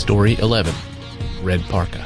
Story 11, Red Parka.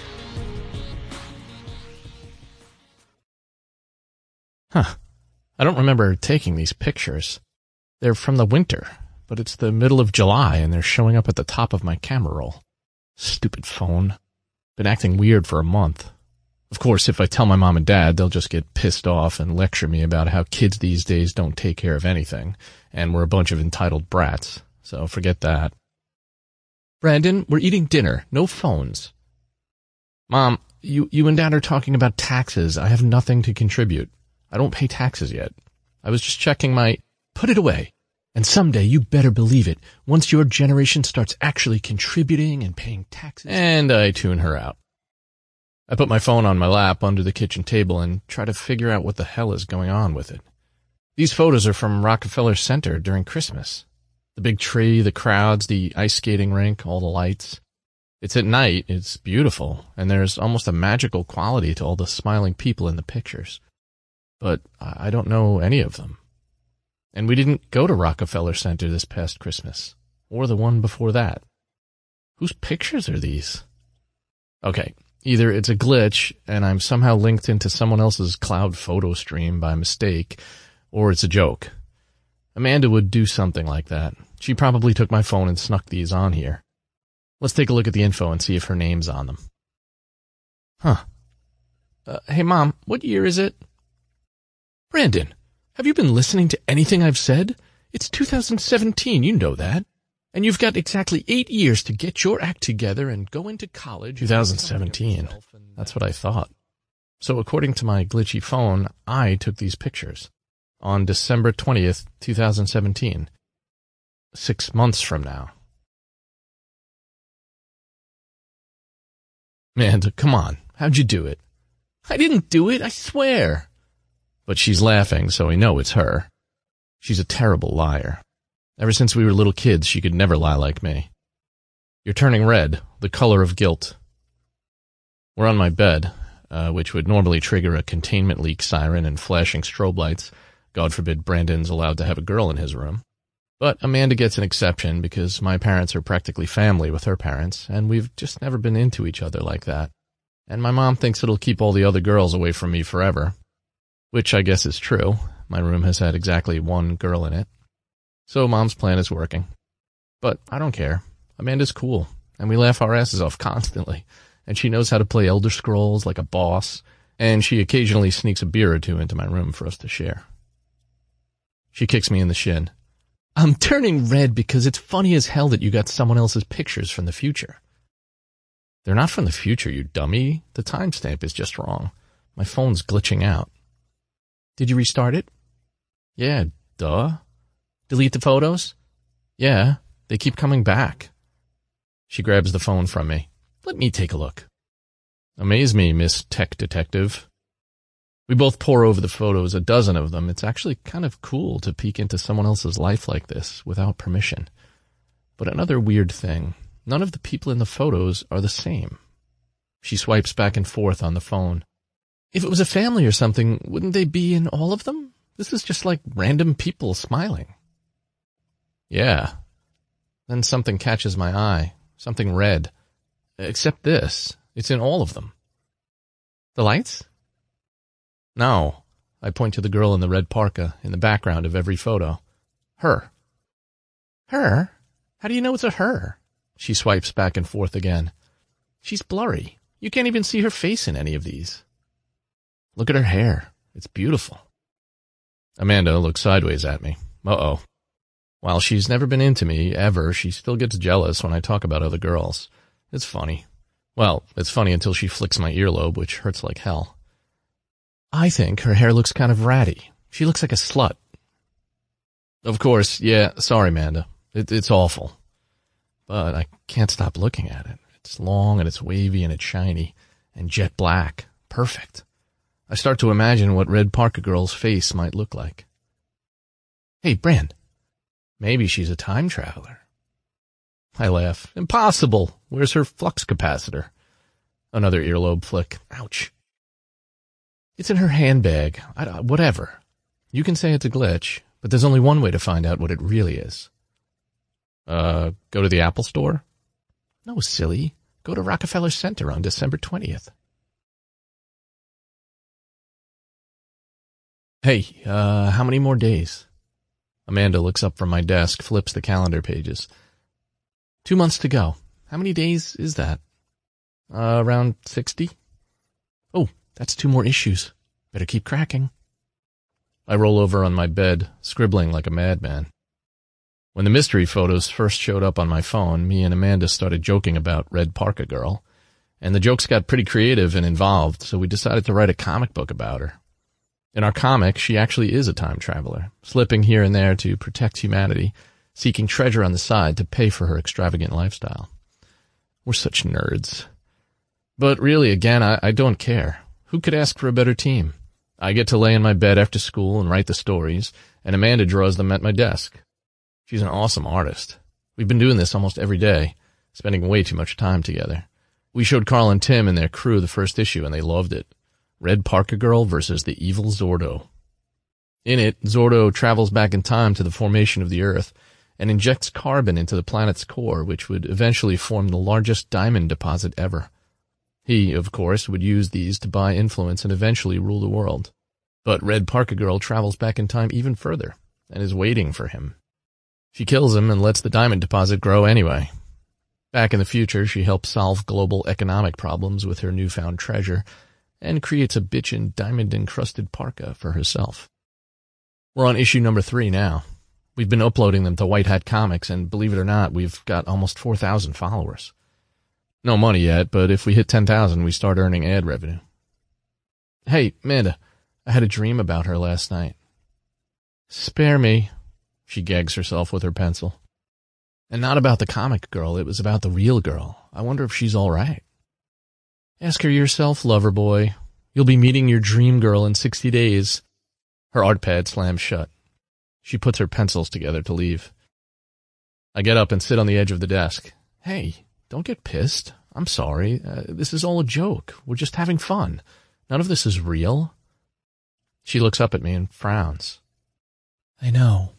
I don't remember taking these pictures. They're from the winter, but it's the middle of July and they're showing up at the top of my camera roll. Stupid phone. Been acting weird for a month. Of course, if I tell my mom and dad, they'll just get pissed off and lecture me about how kids these days don't take care of anything, and we're a bunch of entitled brats, so forget that. Brandon, we're eating dinner. No phones. Mom, you and Dad are talking about taxes. I have nothing to contribute. I don't pay taxes yet. I was just checking my... Put it away. And someday, you better believe it, once your generation starts actually contributing and paying taxes... And I tune her out. I put my phone on my lap under the kitchen table and try to figure out what the hell is going on with it. These photos are from Rockefeller Center during Christmas. The big tree, the crowds, the ice skating rink, all the lights. It's at night, it's beautiful, and there's almost a magical quality to all the smiling people in the pictures. But I don't know any of them. And we didn't go to Rockefeller Center this past Christmas, or the one before that. Whose pictures are these? Okay, either it's a glitch, and I'm somehow linked into someone else's cloud photo stream by mistake, or it's a joke. Amanda would do something like that. She probably took my phone and snuck these on here. Let's take a look at the info and see if her name's on them. Hey, Mom, what year is it? Brandon, have you been listening to anything I've said? It's 2017, you know that. And you've got exactly 8 years to get your act together and go into college. 2017. That's what I thought. So according to my glitchy phone, I took these pictures. On December 20th, 2017. 6 months from now. Amanda, come on. How'd you do it? I didn't do it, I swear. But she's laughing, so I know it's her. She's a terrible liar. Ever since we were little kids, she could never lie like me. You're turning red, the color of guilt. We're on my bed, which would normally trigger a containment leak siren and flashing strobe lights. God forbid Brandon's allowed to have a girl in his room. But Amanda gets an exception because my parents are practically family with her parents, and we've just never been into each other like that. And my mom thinks it'll keep all the other girls away from me forever. Which I guess is true. My room has had exactly one girl in it. So Mom's plan is working. But I don't care. Amanda's cool, and we laugh our asses off constantly. And she knows how to play Elder Scrolls like a boss, and she occasionally sneaks a beer or two into my room for us to share. She kicks me in the shin. I'm turning red because it's funny as hell that you got someone else's pictures from the future. They're not from the future, you dummy. The timestamp is just wrong. My phone's glitching out. Did you restart it? Yeah, duh. Delete the photos? Yeah, they keep coming back. She grabs the phone from me. Let me take a look. Amaze me, Miss Tech Detective. We both pore over the photos, a dozen of them. It's actually kind of cool to peek into someone else's life like this without permission. But another weird thing, none of the people in the photos are the same. She swipes back and forth on the phone. If it was a family or something, wouldn't they be in all of them? This is just like random people smiling. Yeah. Then something catches my eye. Something red. Except this. It's in all of them. The lights? No. I point to the girl in the red parka in the background of every photo. Her. Her? How do you know it's a her? She swipes back and forth again. She's blurry. You can't even see her face in any of these. Look at her hair. It's beautiful. Amanda looks sideways at me. Uh-oh. While she's never been into me, ever, she still gets jealous when I talk about other girls. It's funny. Well, it's funny until she flicks my earlobe, which hurts like hell. I think her hair looks kind of ratty. She looks like a slut. Of course, yeah, sorry, Amanda. It's awful. But I can't stop looking at it. It's long and it's wavy and it's shiny and jet black. Perfect. I start to imagine what Red Parka Girl's face might look like. Hey, Brand. Maybe she's a time traveler. I laugh. Impossible. Where's her flux capacitor? Another earlobe flick. Ouch. It's in her handbag. Whatever. You can say it's a glitch, but there's only one way to find out what it really is. Go to the Apple Store? No, silly. Go to Rockefeller Center on December 20th. Hey, how many more days? Amanda looks up from my desk, flips the calendar pages. 2 months to go. How many days is that? Around 60? Oh, that's 2 more issues. Better keep cracking. I roll over on my bed, scribbling like a madman. When the mystery photos first showed up on my phone, me and Amanda started joking about Red Parka Girl, and the jokes got pretty creative and involved, so we decided to write a comic book about her. In our comic, she actually is a time traveler, slipping here and there to protect humanity, seeking treasure on the side to pay for her extravagant lifestyle. We're such nerds. But really, again, I don't care. Who could ask for a better team? I get to lay in my bed after school and write the stories, and Amanda draws them at my desk. She's an awesome artist. We've been doing this almost every day, spending way too much time together. We showed Carl and Tim and their crew the first issue, and they loved it. Red Parka Girl versus the evil Zordo. In it, Zordo travels back in time to the formation of the Earth and injects carbon into the planet's core, which would eventually form the largest diamond deposit ever. He, of course, would use these to buy influence and eventually rule the world. But Red Parka Girl travels back in time even further and is waiting for him. She kills him and lets the diamond deposit grow anyway. Back in the future, she helps solve global economic problems with her newfound treasure and creates a bitchin' diamond-encrusted parka for herself. We're on issue number 3 now. We've been uploading them to White Hat Comics, and believe it or not, we've got almost 4,000 followers. No money yet, but if we hit 10,000, we start earning ad revenue. Hey, Amanda, I had a dream about her last night. Spare me. She gags herself with her pencil. And not about the comic girl, it was about the real girl. I wonder if she's all right. Ask her yourself, lover boy. You'll be meeting your dream girl in 60 days. Her art pad slams shut. She puts her pencils together to leave. I get up and sit on the edge of the desk. Hey, don't get pissed. I'm sorry. This is all a joke. We're just having fun. None of this is real. She looks up at me and frowns. I know.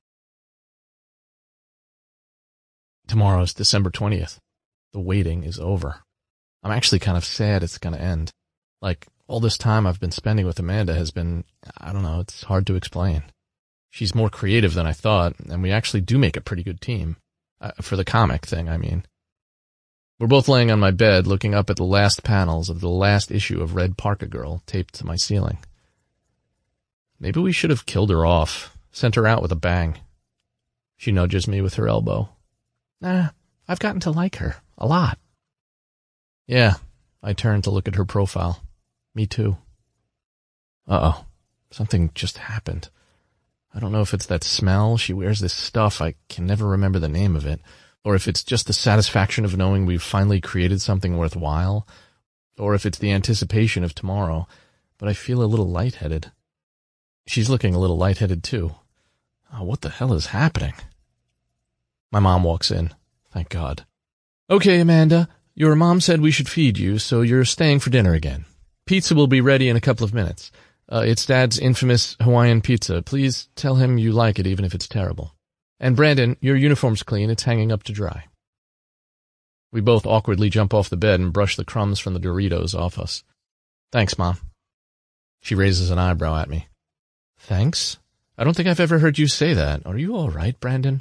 Tomorrow's December 20th. The waiting is over. I'm actually kind of sad it's going to end. Like, all this time I've been spending with Amanda has been, I don't know, it's hard to explain. She's more creative than I thought, and we actually do make a pretty good team. For the comic thing, I mean. We're both laying on my bed, looking up at the last panels of the last issue of Red Parka Girl taped to my ceiling. Maybe we should have killed her off, sent her out with a bang. She nudges me with her elbow. Nah, I've gotten to like her. A lot. Yeah, I turn to look at her profile. Me too. Uh-oh. Something just happened. I don't know if it's that smell. She wears this stuff. I can never remember the name of it. Or if it's just the satisfaction of knowing we've finally created something worthwhile. Or if it's the anticipation of tomorrow. But I feel a little lightheaded. She's looking a little lightheaded too. Oh, what the hell is happening? My mom walks in. Thank God. Okay, Amanda. Your mom said we should feed you, so you're staying for dinner again. Pizza will be ready in a couple of minutes. It's Dad's infamous Hawaiian pizza. Please tell him you like it even if it's terrible. And Brandon, your uniform's clean. It's hanging up to dry. We both awkwardly jump off the bed and brush the crumbs from the Doritos off us. Thanks, Mom. She raises an eyebrow at me. Thanks? I don't think I've ever heard you say that. Are you all right, Brandon?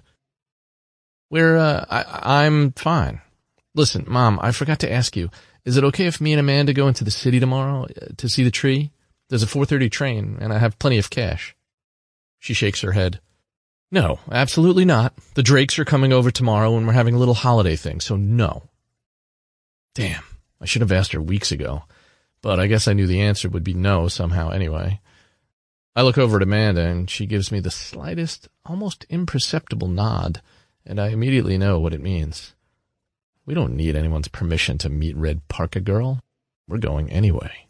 I'm fine. Listen, Mom, I forgot to ask you. Is it okay if me and Amanda go into the city tomorrow to see the tree? There's a 4:30 train, and I have plenty of cash. She shakes her head. No, absolutely not. The Drakes are coming over tomorrow, and we're having a little holiday thing, so no. Damn, I should have asked her weeks ago, but I guess I knew the answer would be no somehow anyway. I look over at Amanda, and she gives me the slightest, almost imperceptible nod, and I immediately know what it means. We don't need anyone's permission to meet Red Parka Girl. We're going anyway.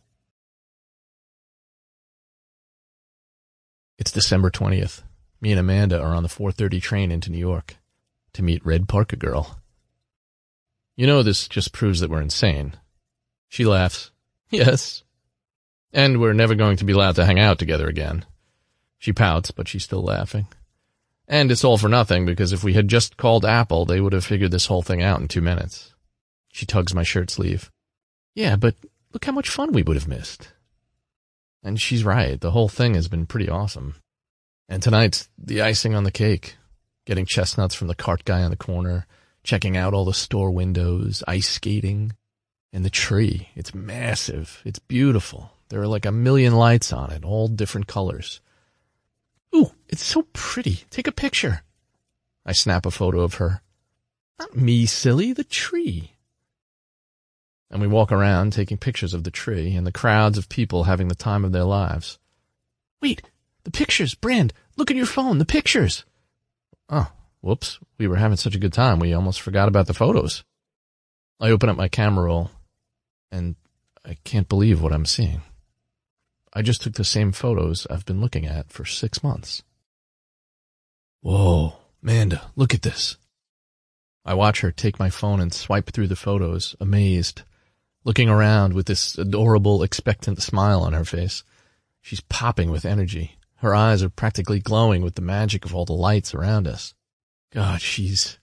It's December 20th. Me and Amanda are on the 4:30 train into New York to meet Red Parka Girl. You know, this just proves that we're insane. She laughs. Yes. And we're never going to be allowed to hang out together again. She pouts, but she's still laughing. And it's all for nothing, because if we had just called Apple, they would have figured this whole thing out in 2 minutes. She tugs my shirt sleeve. Yeah, but look how much fun we would have missed. And she's right. The whole thing has been pretty awesome. And tonight's the icing on the cake. Getting chestnuts from the cart guy on the corner, checking out all the store windows, ice skating, and the tree. It's massive. It's beautiful. There are like 1 million lights on it, all different colors. Ooh, it's so pretty. Take a picture. I snap a photo of her. Not me, silly, the tree. And we walk around taking pictures of the tree and the crowds of people having the time of their lives. Wait, the pictures, Brand, look at your phone, the pictures. Oh, whoops, we were having such a good time, we almost forgot about the photos. I open up my camera roll, and I can't believe what I'm seeing. I just took the same photos I've been looking at for 6 months. Whoa, Amanda, look at this. I watch her take my phone and swipe through the photos, amazed, looking around with this adorable, expectant smile on her face. She's popping with energy. Her eyes are practically glowing with the magic of all the lights around us. God, she's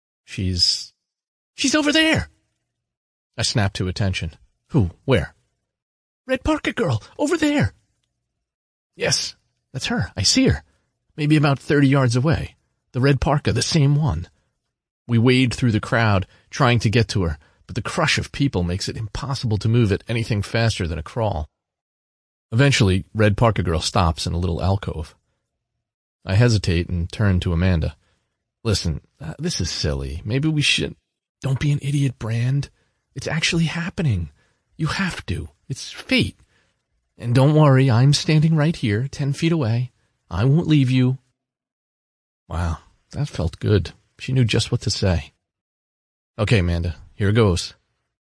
over there! I snap to attention. Who? Where? Red Parka girl, over there! Yes, that's her. I see her. Maybe about 30 yards away. The red parka, the same one. We wade through the crowd, trying to get to her, but the crush of people makes it impossible to move at anything faster than a crawl. Eventually, Red Parka Girl stops in a little alcove. I hesitate and turn to Amanda. Listen, this is silly. Maybe we should... Don't be an idiot, Brand. It's actually happening. You have to. It's fate. And don't worry, I'm standing right here, 10 feet away. I won't leave you. Wow, that felt good. She knew just what to say. Okay, Amanda, here goes.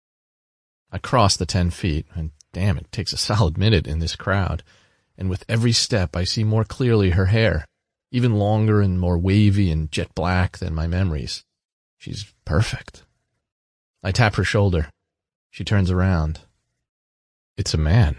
I cross the 10 feet, and damn, it takes a solid minute in this crowd. And with every step, I see more clearly her hair, even longer and more wavy and jet black than my memories. She's perfect. I tap her shoulder. She turns around. It's a man.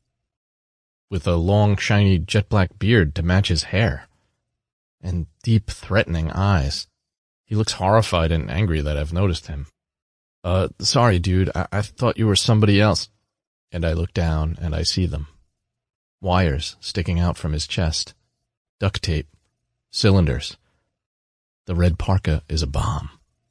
With a long, shiny, jet black beard to match his hair. And deep, threatening eyes. He looks horrified and angry that I've noticed him. Sorry, dude, I thought you were somebody else. And I look down and I see them. Wires sticking out from his chest. Duct tape. Cylinders. The red parka is a bomb.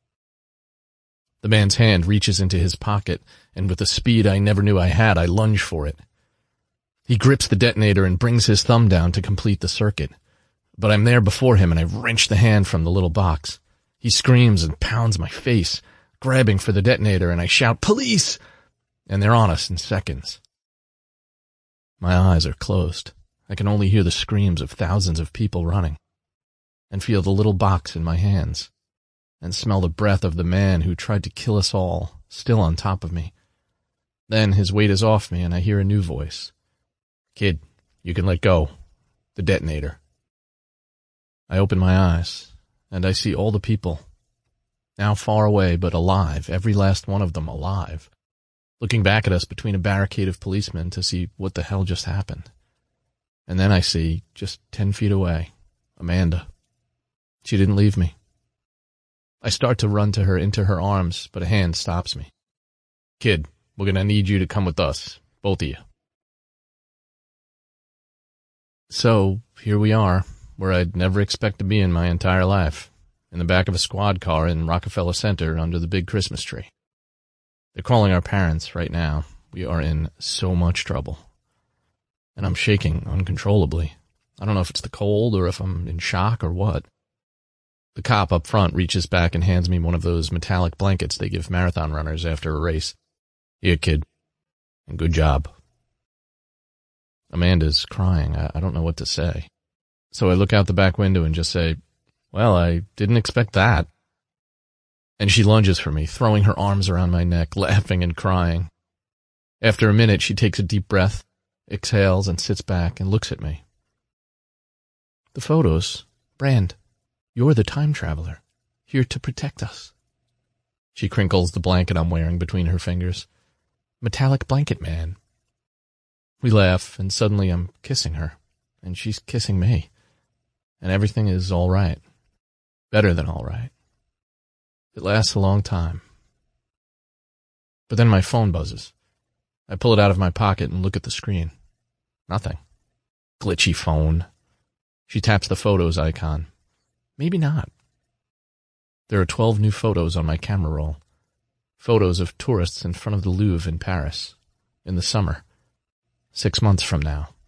The man's hand reaches into his pocket, and with a speed I never knew I had, I lunge for it. He grips the detonator and brings his thumb down to complete the circuit. But I'm there before him, and I wrench the hand from the little box. He screams and pounds my face, grabbing for the detonator, and I shout, "Police!" And they're on us in seconds. My eyes are closed. I can only hear the screams of thousands of people running, and feel the little box in my hands, and smell the breath of the man who tried to kill us all, still on top of me. Then his weight is off me, and I hear a new voice. "Kid, you can let go. The detonator." I open my eyes, and I see all the people, now far away but alive, every last one of them alive, looking back at us between a barricade of policemen to see what the hell just happened. And then I see, just 10 feet away, Amanda. She didn't leave me. I start to run to her into her arms, but a hand stops me. "Kid, we're gonna need you to come with us, both of you." So, here we are, where I'd never expect to be in my entire life, in the back of a squad car in Rockefeller Center under the big Christmas tree. They're calling our parents right now. We are in so much trouble. And I'm shaking uncontrollably. I don't know if it's the cold or if I'm in shock or what. The cop up front reaches back and hands me one of those metallic blankets they give marathon runners after a race. "Here, kid. And good job." Amanda's crying. I don't know what to say. So I look out the back window and just say, "Well, I didn't expect that." And she lunges for me, throwing her arms around my neck, laughing and crying. After a minute, she takes a deep breath, exhales, and sits back and looks at me. "The photos, Brand, you're the time traveler, here to protect us." She crinkles the blanket I'm wearing between her fingers. "Metallic blanket man." We laugh, and suddenly I'm kissing her, and she's kissing me. And everything is all right. Better than all right. It lasts a long time. But then my phone buzzes. I pull it out of my pocket and look at the screen. Nothing. Glitchy phone. She taps the photos icon. Maybe not. There are 12 new photos on my camera roll. Photos of tourists in front of the Louvre in Paris. In the summer. 6 months from now.